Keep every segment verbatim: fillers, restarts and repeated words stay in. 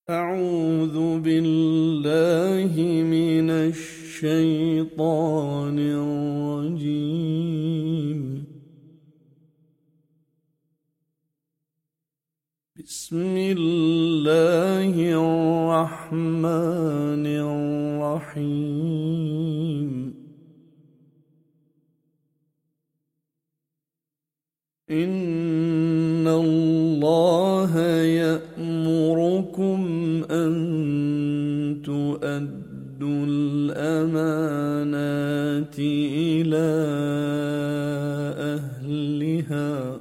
أعوذ بالله من الشيطان الرجيم. بسم الله الرحمن الرحيم. إن الله يأمركم أن تؤدوا الأمانات إلى أهلها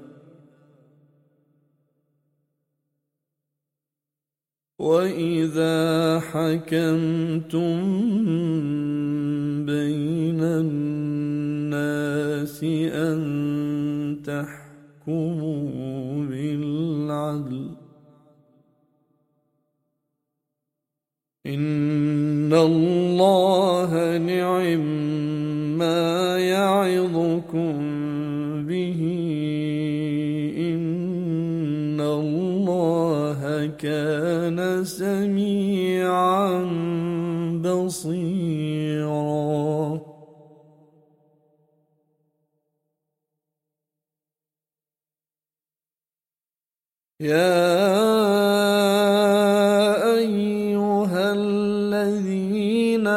وإذا حكمتم بين الناس أن تحكموا بالعدل. إن الله نعم ما يعظكم به. إن الله كان سميعا بصيرا. يا أيها الذين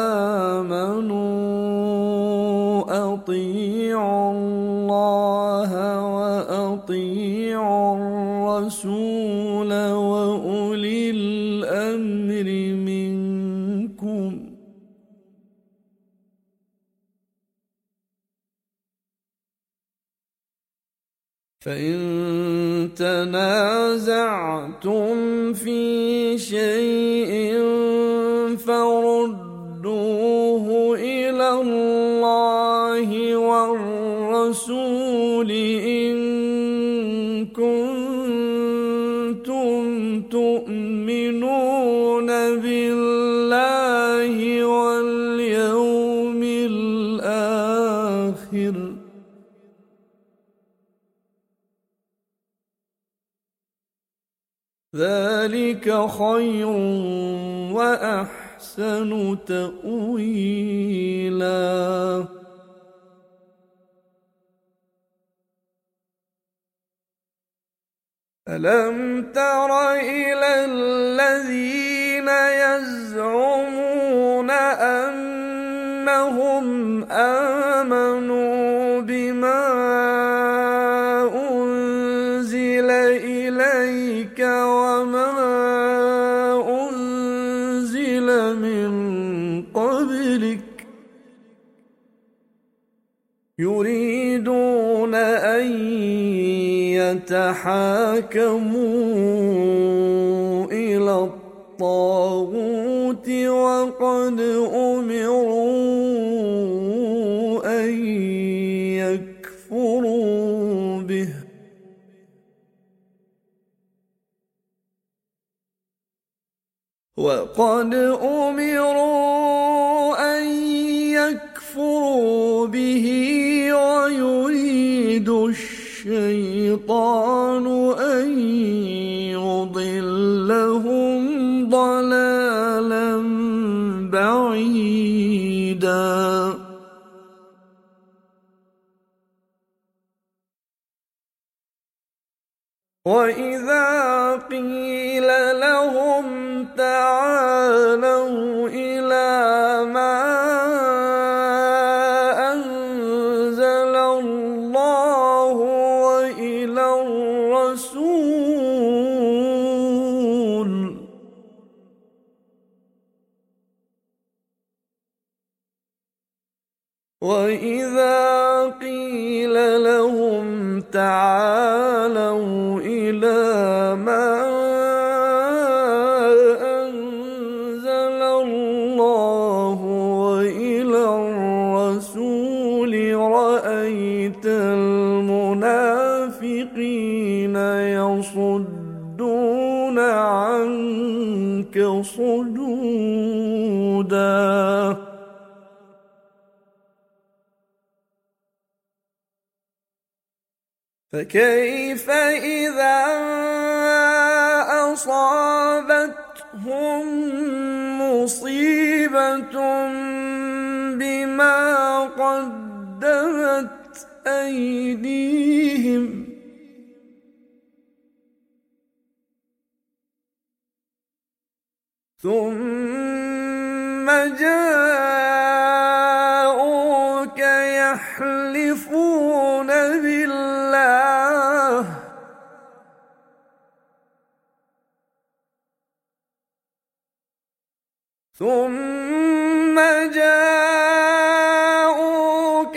آمنوا أطيعوا الله وأطيعوا الرسول وأولي الأمر منكم. فإن تنازعتم في شيء فردوه إلى الله والرسول إن كنتم تؤمنون بالله واليوم الآخر. ذلك خير وأحسن تأويلا. ألم تر إلى الذين يزعمون أنهم آمنوا بما أنزل إليك وما أنزل من قبلك يريدون أن يتحاكموا إلى الطاغوت وقد أمروا أن يكفروا به وقد أمروا أن يكفروا به ويريد الشيطان أن يضلهم ضلالا بعيدا. وإذا قيل لهم تعالوا إلى ما أنزل الله وإلى الرسول وإذا قيل لهم تعالوا إلى ما أنزل الله وإلى الرسول رأيت المنافقين يصدون عنك صدودا. فكيف إذا أصابتهم مصيبة بما قدمت أيديهم ثم جاءوك يحلفون بالله ثم جاءوك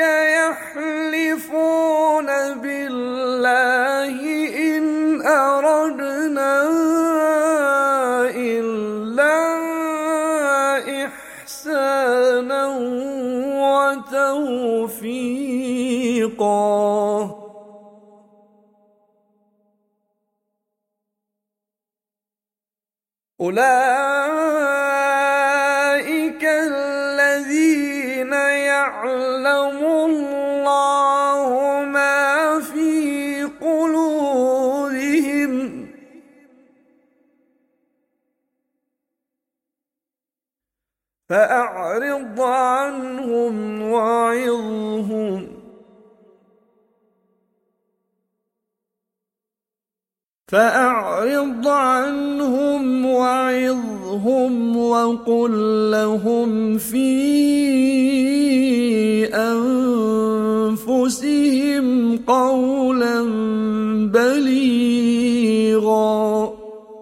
يحلفون بالله إن أردنا إلا إحسانا وتوفيقا أولئك الذين يعلم الله ما في قلوبهم فأعرض عنهم وعظهم فأعرض عنهم وعظهم وقل لهم في أنفسهم قولا بليغا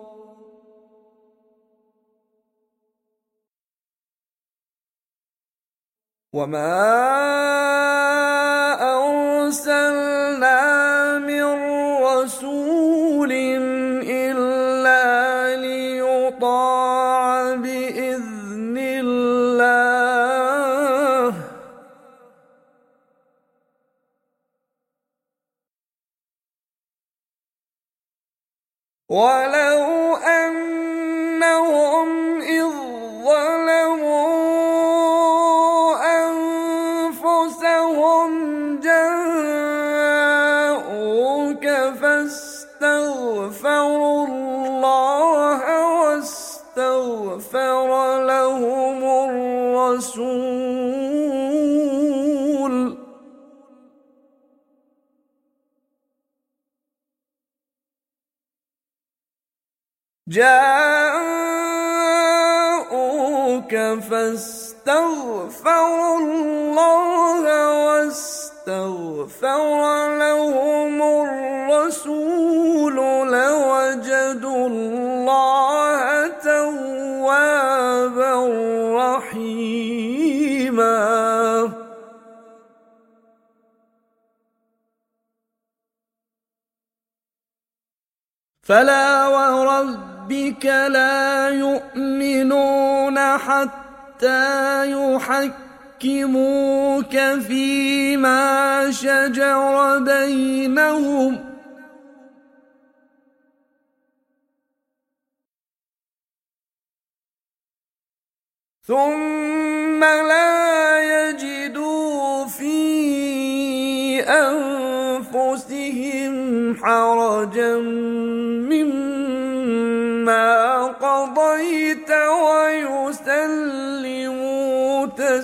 وما أرسلنا من رسول إلا ليطاع بإذن الله ولو أنهم إذ ظلموا فاستغفروا الله واستغفر لهم الرسول جاءوك فاستغفروا الله واستغفر لهم الرسول لوجدوا الله توابا رحيما فلا وربك لا يؤمنون حتى يحكموك فيما شجر بينهم ثم لا يجدوا في أنفسهم حرجا مما قضيت ويسلموا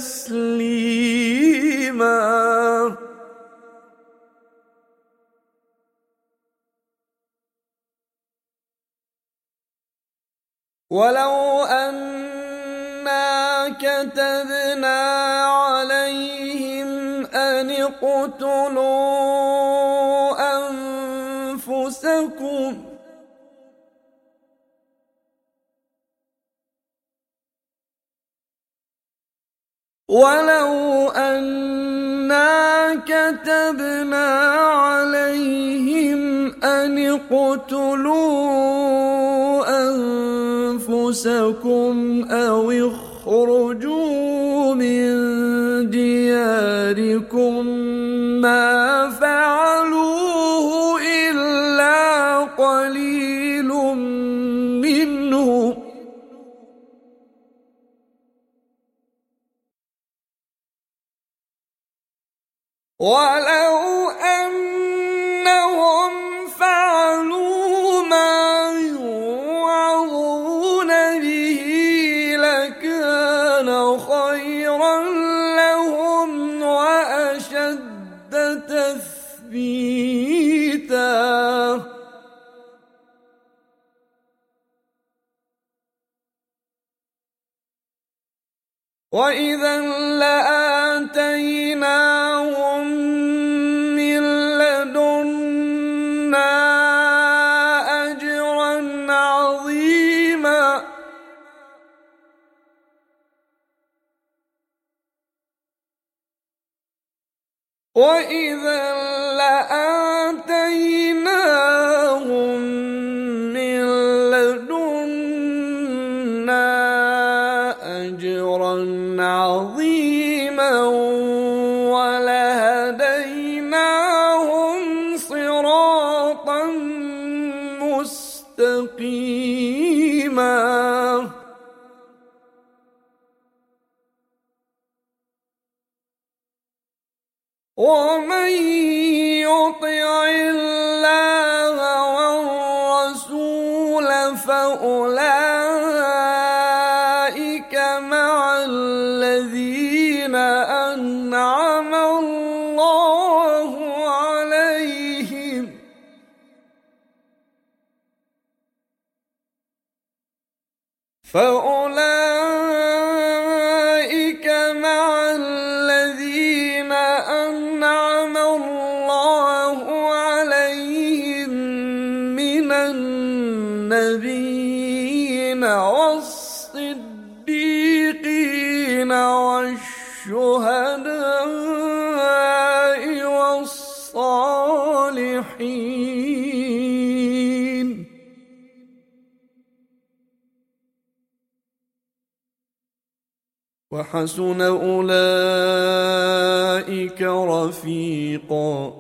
تسليما ولو أنا كتبنا عليهم أن اقتلوا أنفسكم ولو أنا كتبنا عليهم أن اقتلوا أنفسكم أو اخرجوا من دياركم ما فعلوه إلا قليل منهم ولو أنهم فعلوا ما يوعظون وإذا لآتيناهم من لدنا أجرا عظيما وإذا لآتيناهم من لدنا أجرا عظيما ولهديناهم صراطا مستقيما. ومن يطع الله والرسول فأولئك مع الذين أنعم الله عليهم فأولئك مع الذين أنعم الله عليهم من النبيين والصديقين والشهداء والصالحين وحسن أولئك رفيقا.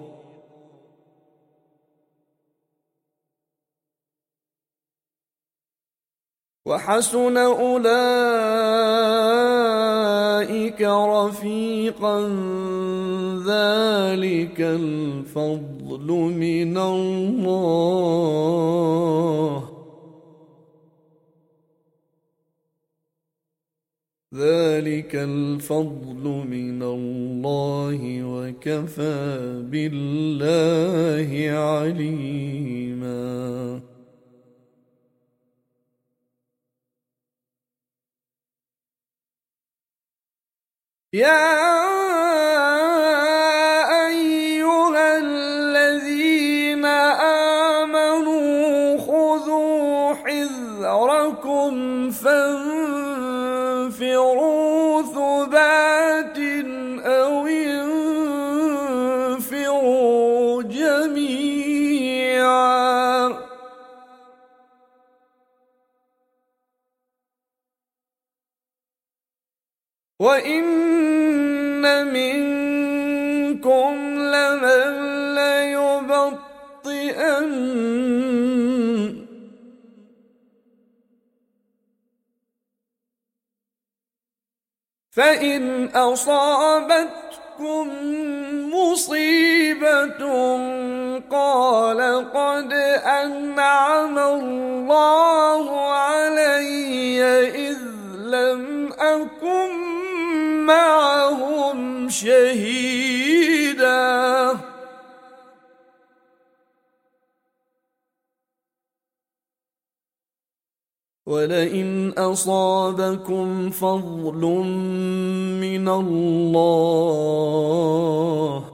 وحسن أولئك رفيقا ذلك الفضل من الله ذلك الفضل من الله وكفى بالله عليما. يا أيها الذين آمنوا خذوا حذركم فانفروا ثبات أو انفروا جميعا. وإن منكم لمن ليبطئن فإن أصابتكم مصيبة قال قد أنعم الله علي إذ لم أكن معهم شهيدا ولئن أصابكم فضل من الله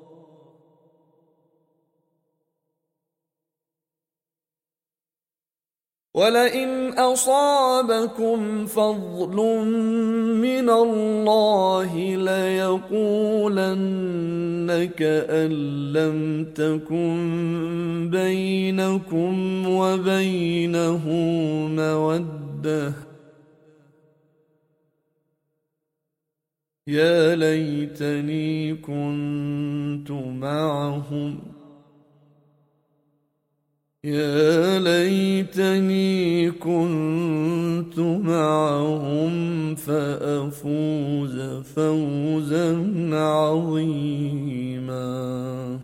ولئن أصابكم فضل من الله ليقولن كأن لم تكن بينكم وبينه مودة يا ليتني كنت معهم يا ليتني كنت معهم فأفوز فوزا عظيما.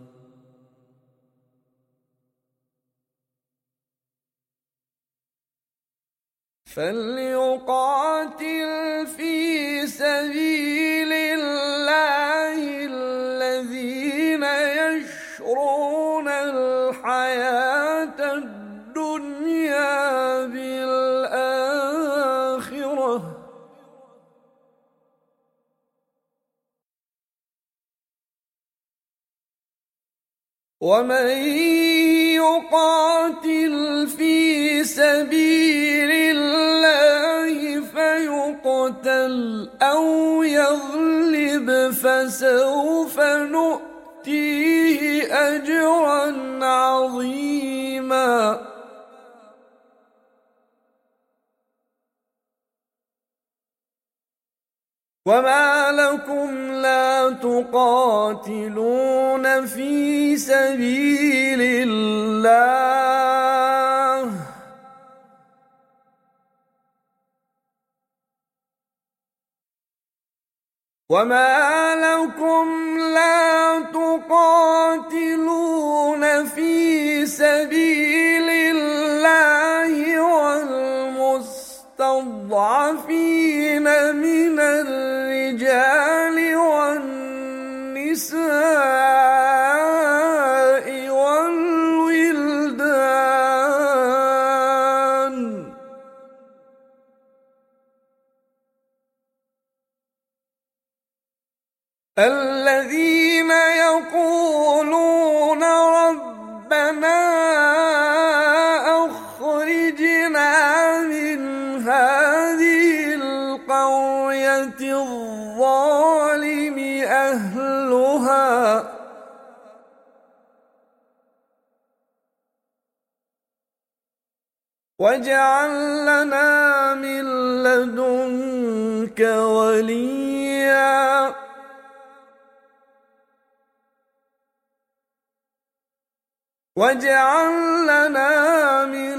فليقاتل في سبيل الله الذين يشرون الحياة الدنيا بالآخرة ومن يقاتل في سبيل الله فيقتل أو يغلب فسوف نؤتيه أجرا عظيما. وما لكم لا تقاتلون في سبيل الله وما لكم لا تقاتلون في سبيل الله والمستضعفين من الرجال والنساء والولدان الذين يقولون ربنا أخرجنا من هذه القرية الظالم أهلها واجعل لنا من لدنك وليا واجعل لنا من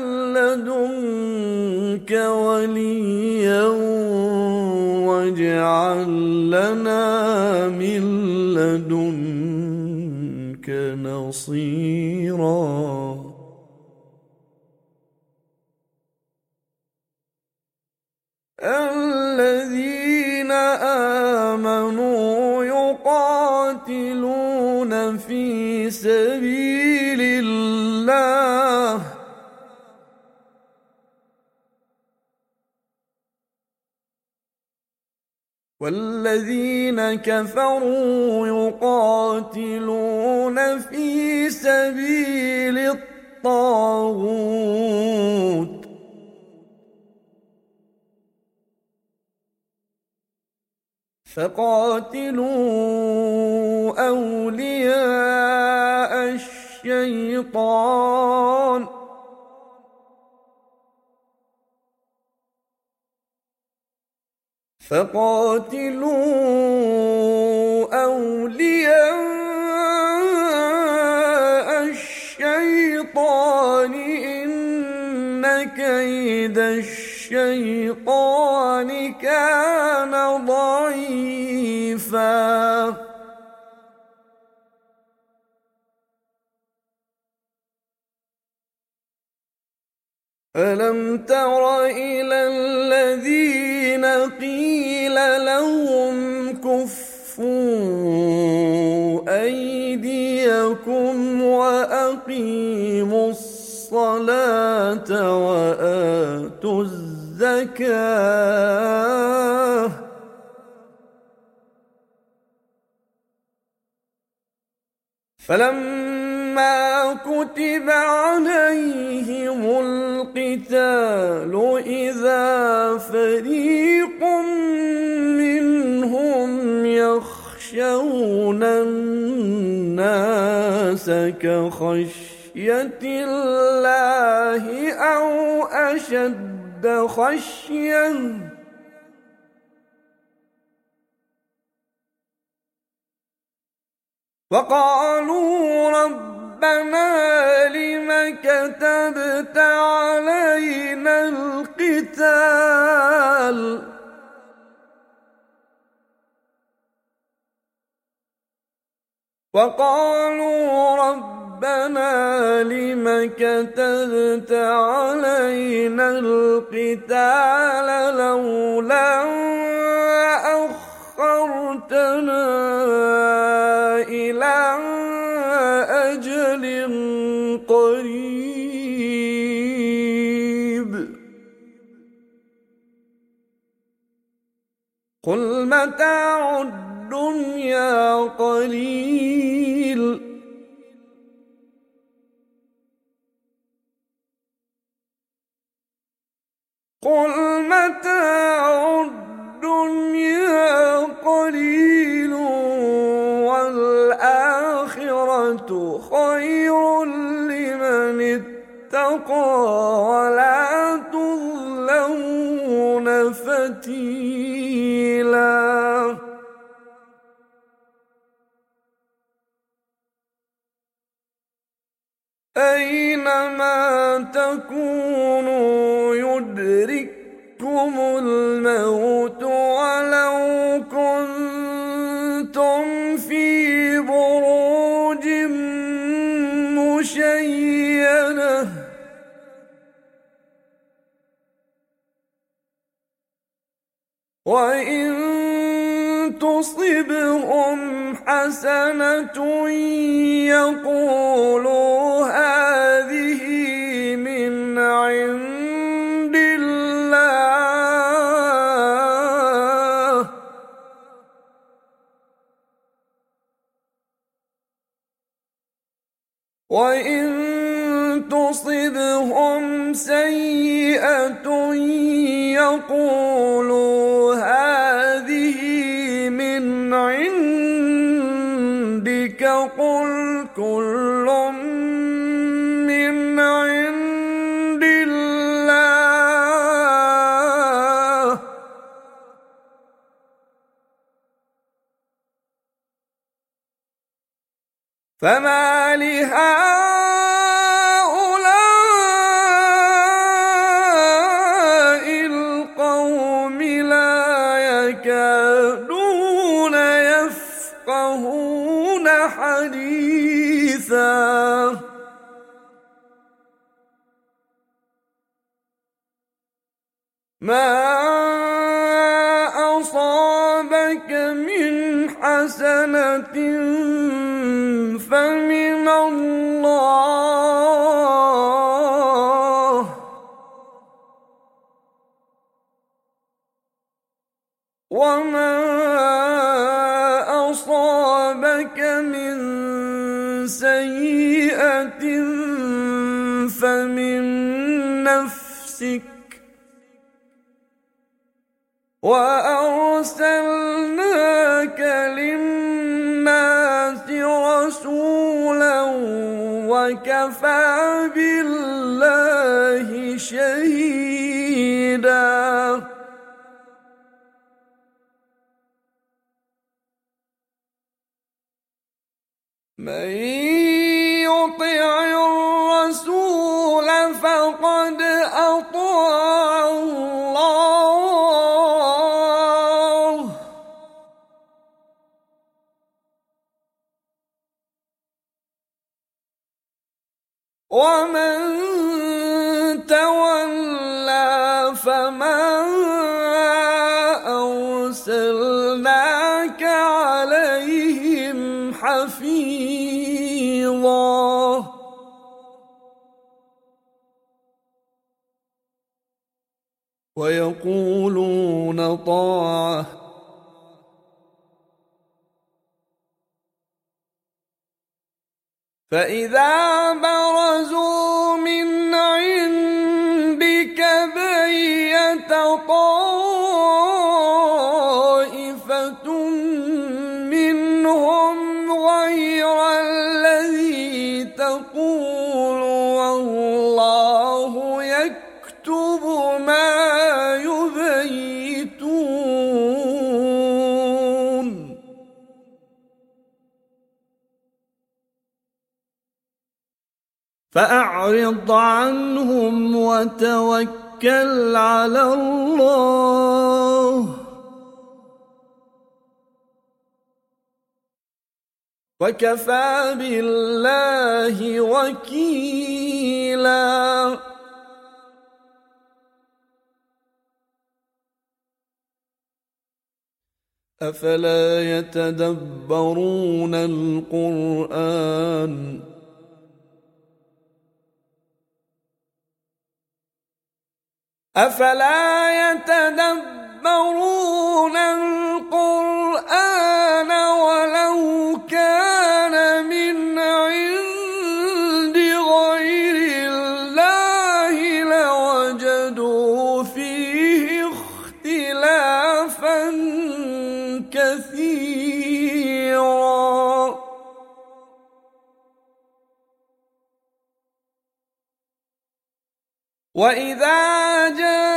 لدنك وليا واجعل لنا من لدنك نصيرا. الذين آمنوا يقاتلون في سبيل الله والذين كفروا يقاتلون في سبيل الطاغوت فقاتلوا أولياء الشيطان فقاتلوا أولياء الشيطان إن كيد الشيطان كان ضعيفا. ألم تر إلى الذين قيل لهم كفوا أيديكم وأقيموا الصلاة وآتوا الزكاة فلما كتب عليهم القتال إذا فريق منهم يخشون الناس كخشية الله أو أشد خشية وقالوا ربنا لم كتبت علينا القتال وقالوا ربنا لم كتبت علينا القتال لولا أخرتنا إلى أجل قريب قل متاع الدنيا قليل قل متاع الدنيا قليل والآخرة خير لمن اتقى ولا تظلمون فتيلا. أينما تكونوا يدرككم الموت ولو كنتم في بروج مشيدة وإن تصبهم حسنة يقولوا هذه من عند الله وإن تصبهم سيئة يقولوا هذه من عندك قل كل من عند الله فما لهؤلاء القوم لا يكادون يفقهون حديثا. ما أصابك من حسنة فمن الله وما أصابك من سيئة فمن نفسك وأرسلناك للناس رسولا وكفى بالله شهيدا. من يطع الرسول فقد أطاع الله ومن تولى فما أرسلناك عليهم حفيظا. ويقولون طاعة فإذا برزوا من عندك بيت طائفة منهم غير الذي تقول والله يكتب ما يبيتون فأعرض عنهم وتوكل على الله وكفى بالله وكيلا. أفلا يتدبرون القرآن أفلا يتدبرون القرآن ولو كان من عند غير الله لوجدوا فيه وإذا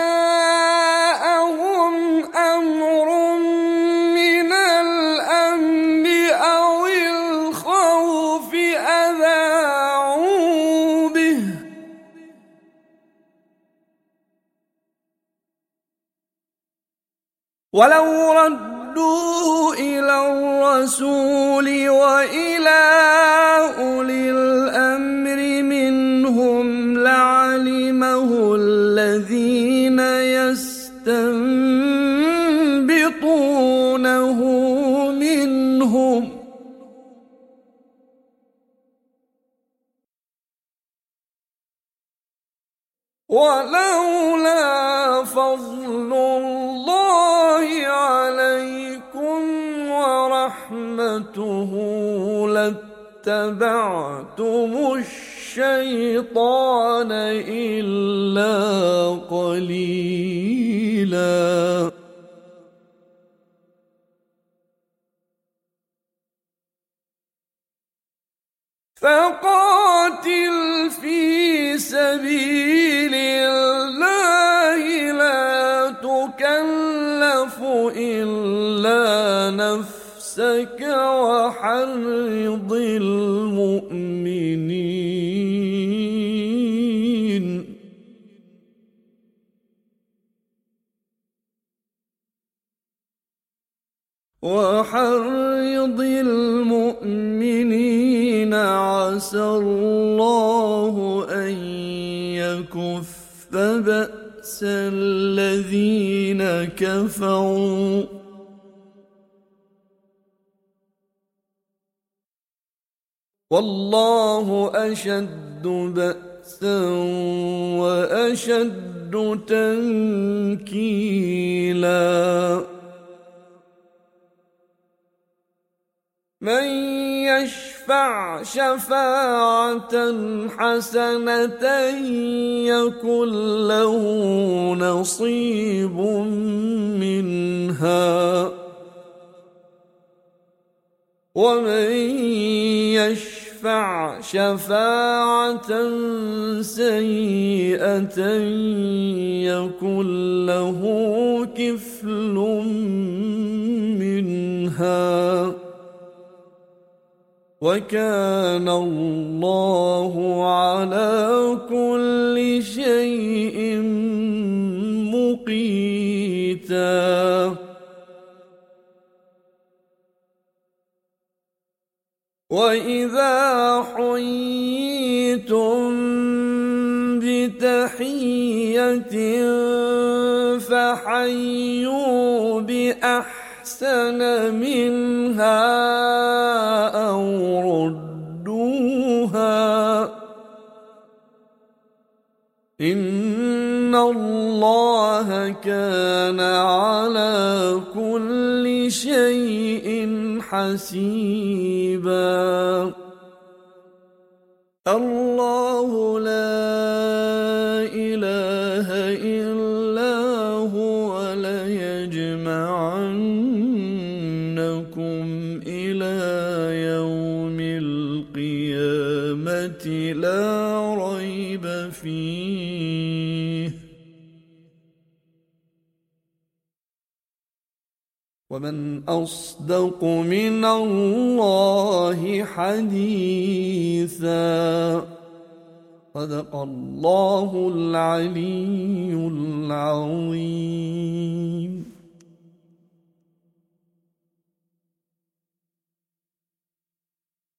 جاءهم أمر من الأمن أو الخوف أذاعوا به ولو ردوه إلى الرسول وإلى أولي الأمر منهم لعلمه الذين يستنبطونه منهم ولولا فضل الله عليكم ورحمته لاتبعتم الشيطان إلا قليلا فقاتل في سبيل الله لا تكلف إلا نفسك وحرض المؤمنين وحرض المؤمنين عسى الله أن يكف بأس الذين كفروا والله أشد بأسا وأشد تنكيلا من يشفع شفاعة حسنة يكن له نصيب منها ومن يشفع شفاعة سيئة يكن له كفل منها وكان الله على كل شيء مقيتا وإذا حييتم بتحية فحيوا بأحسن منها أو ردوها إن الله كان على كل شيء حسيبا الله لا إله إلا هو ليجمعنكم إلى يوم القيامة لا ريب فيه ومن أصدق من الله حديثا صدق الله العلي العظيم.